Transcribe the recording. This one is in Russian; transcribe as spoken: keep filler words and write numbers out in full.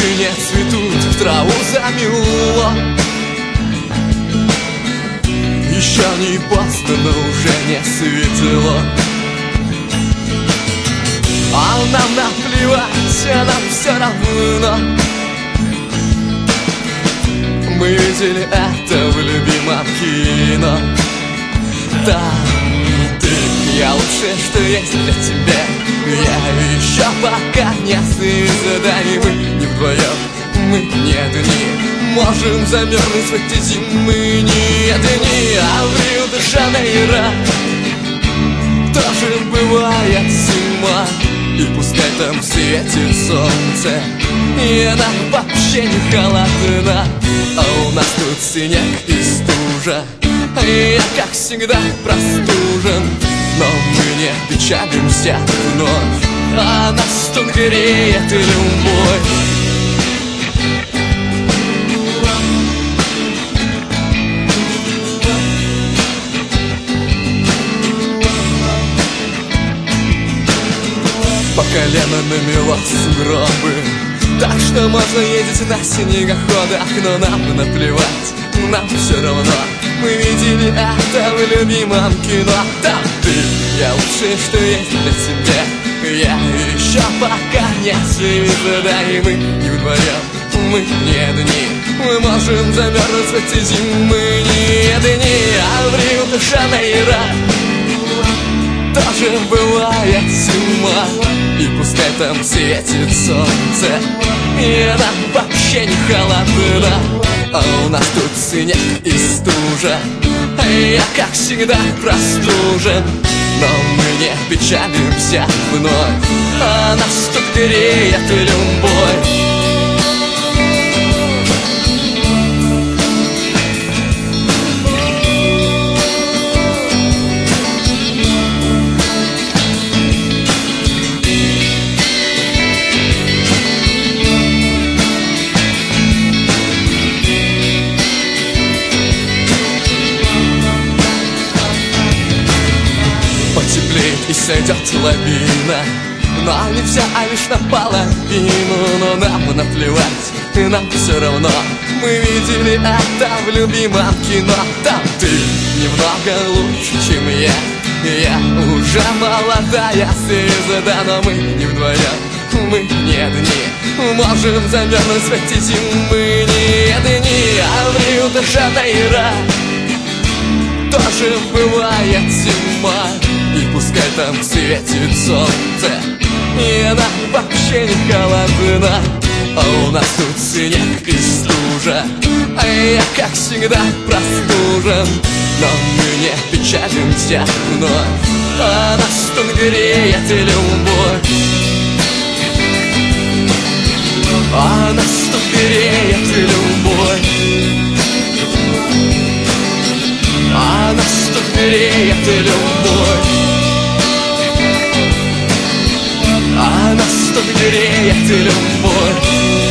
не цветут, траву замело. Еще не поздно, но уже не светло. А нам наплевать, а нам все равно. Мы видели это в любимом кино. Там ты, я лучшее, что есть для тебя. Я еще пока не звезда, и мы не вдвоем, мы не одни. Можем замерзнуть в эти зимы, не одни. А в Рио-де-Жанейро тоже бывает зима, и пускай там светит солнце, и она вообще не холодна. А у нас тут снег и стужа, и я, как всегда, простужен. Но мы не печалимся вновь, а нас тут греет любовь. По колено намело сугробы, так что можно ездить на снегоходах. Но нам наплевать, нам все равно. Мы видели это в любимом кино. Там ты, я лучшее, что есть для тебя. Я еще пока не звезда, и мы не вдвоем, мы не одни. Мы можем замерзнуть в эти зимы, не одни. А в Рио-де-Жанейро тоже бывает зима, и пускай там светит солнце, и она вообще не холодна. А у нас тут снег и стужа, а я, как всегда, простужен. Но мы не печалимся вновь, а нас тут греет любовь. Потеплеет и сойдет лавина, но не вся, а лишь наполовину. Но нам наплевать, и нам все равно. Мы видели это в любимом кино. Там ты немного лучше, чем я. Я уже молодая звезда, но мы не вдвоем, мы не одни. Можем замерзнуть в эти зимы, не одни. А в Рио-де-Жанейро тоже бывает зима, и пускай там светит солнце, и она вообще не холодна. А у нас тут снег и стужа, а я, как всегда, простужен. Но мы не печалимся вновь, а нас тут греет любовь. А нас тут греет любовь. А нас тут греет любовь. А нас тут греет любовь.